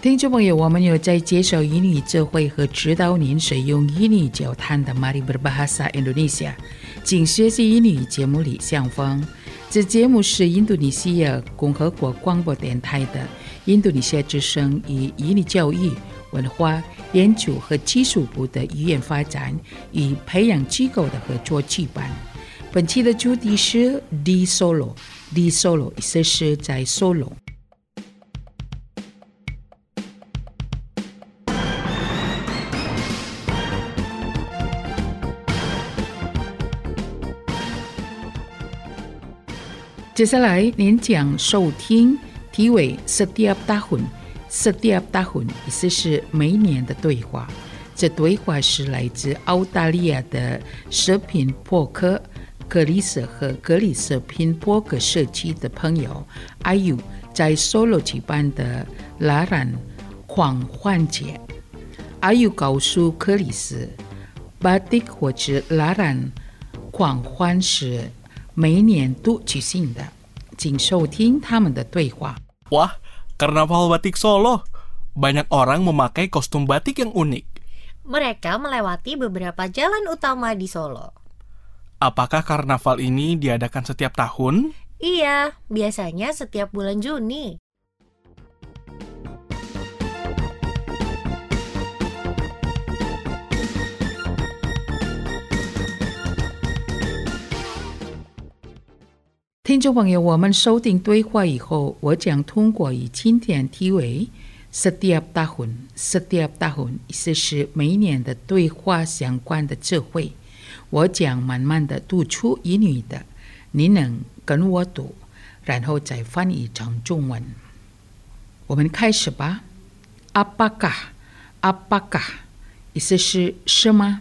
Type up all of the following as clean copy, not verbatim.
听众朋友，我们有在介绍英语智慧和指导您使用英语交谈的 Mari Berbahasa Indonesia 请学习英语节目里相逢。这节目是印度尼西亚共和国广播电台的印度尼西亚之声与英语教育、文化研究和技术部的语言发展与培养机构的合作举办。本期的主题是 Di Solo。Di Solo 意思是在 Solo。接下来您将收听题为 Setiap Tahun。Setiap Tahun 意思是每年的对话。这对话是来自澳大利亚的视频播客格里斯和格里斯频播客社区的朋友 Ayu 在 Solo 举办的拉染狂欢节。Ayu 告诉格里斯 Batik 或者拉染狂欢是每年都举行的，请收听他们的对话。 Wah, Karnaval Batik Solo. Banyak orang memakai kostum batik yang unik. Mereka melewati beberapa jalan utama di Solo. Apakah karnaval ini diadakan setiap tahun? Iya, biasanya setiap bulan Juni. 听众朋友，我们收听对话以后，我将通过以今天题为 Setiap Tahun。Setiap Tahun 意思是每年的对话相关的智慧。我将慢慢的读出英语的，你能跟我读，然后再翻译成中文。我们开始吧。Apakah 意思是什么？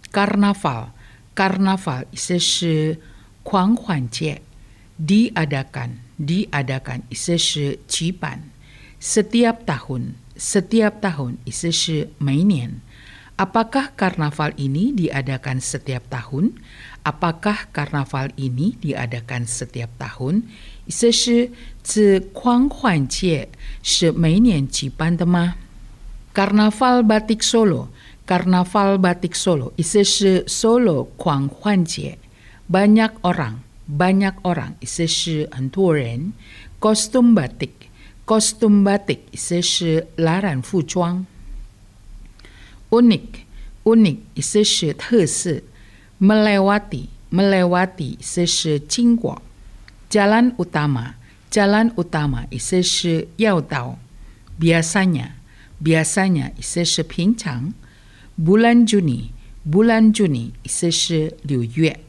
Karnaval 意思是狂欢节。Diadakan 意思是举办。Setiap tahun 意思是每年。Apakah karnaval ini diadakan setiap tahun? Apakah karnaval ini diadakan setiap tahun? 意思是这狂欢节是每年举办的吗？ Karnaval Batik Solo 意思是 Solo 狂欢节。Banyak orang 意思是很多人。Kostum batik 意思是拉染服装。Unik 意思是特色。Melewati 意思是经过。Jalan utama 意思是要道。Biasanya 意思是平常。Bulan Juni 意思是6月。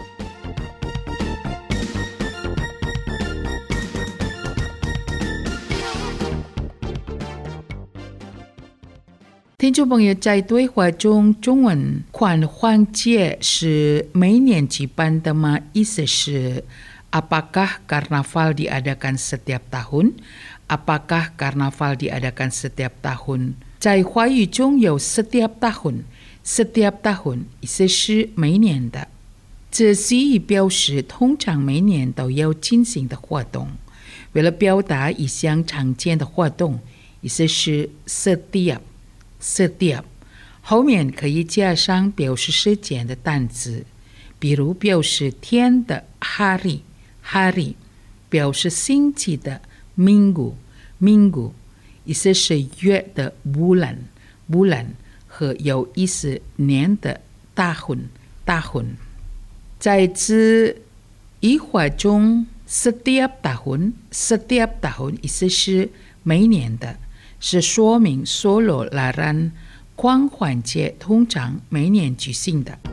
听众朋友，在对话中，中文狂欢节是每年举办的吗？意思是 Apakah karnaval diadakan setiap tahun? Apakah karnaval diadakan setiap tahun? 在华语中有 setiap tahun 意思是每年的。这是以表示通常每年都要进行的活动。为了表达一项常见的活动，意思是 setiap 后面可以加上表示时间的单词，比如表示天的 hari 表示星期的 minggu 意思是月的 bulan 和有意思年的 tahun。在这一话中 setiap tahun 意思是每年的，是说明 Solo 拉染狂欢节通常每年举行的。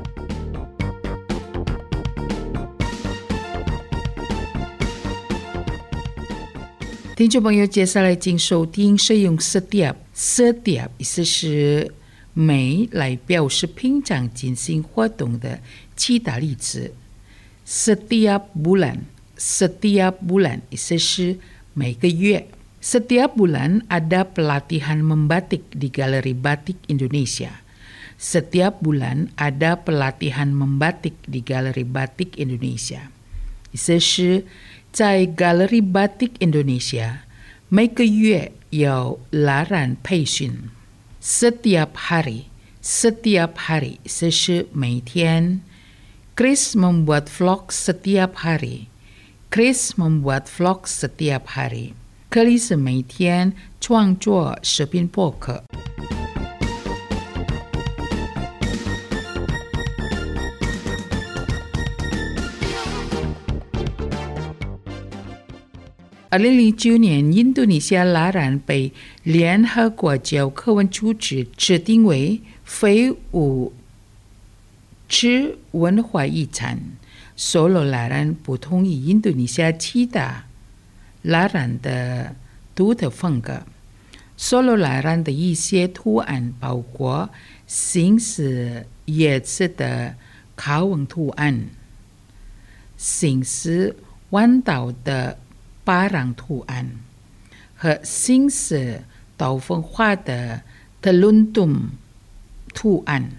听众朋友，接下来请收听使用 setiap 意思是每来表示平常进行活动的其他例子。Setiap bulan 意思是每个月。Setiap bulan ada pelatihan membatik di Galeri Batik Indonesia. Setiap bulan ada pelatihan membatik di Galeri Batik Indonesia. 意思是在 Galeri Batik Indonesia 每个月有laran培训 setiap hari是每天 Chris membuat vlog setiap hari Chris membuat vlog setiap hari Kelly 是每天创作视频播客2009年，印度尼西亚拉然被联合国教科文组织指定为非物质文化遗产。Solo拉然不同于印度尼西亚其他拉然的独特风格。Solo拉然的一些图案包括形似叶子的卡纹图案、形似弯刀的巴掌图案和形似刀锋花的teluntum图案。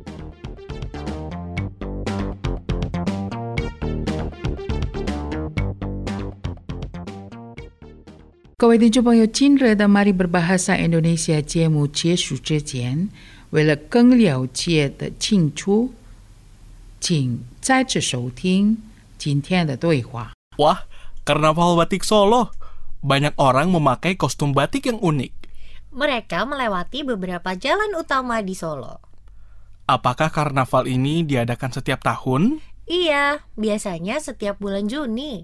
各位听众朋友，今日的 Mari Berbahasa Indonesia 节目结束之前，为了更了解的清楚，请再次收听今天的对话。 Wah, Karnaval Batik Solo. Banyak orang memakai kostum batik yang unik. Mereka melewati beberapa jalan utama di Solo. Apakah karnaval ini diadakan setiap tahun? Iya, biasanya setiap bulan Juni.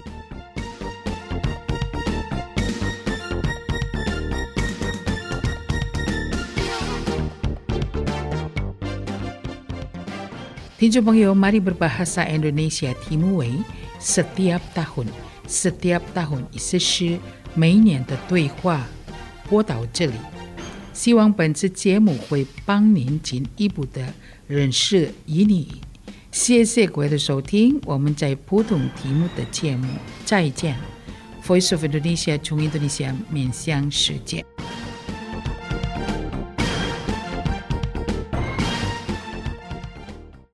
Tinjau朋友 Mari Berbahasa Indonesia 题目为 Setiap tahun Setiap tahun 意思是每年的对话播到这里希望本次节目会帮您进一步的认识印尼语谢谢各位的收听我们在普通题目的节目再见 Voice of Indonesia 从印度尼西亚面向世界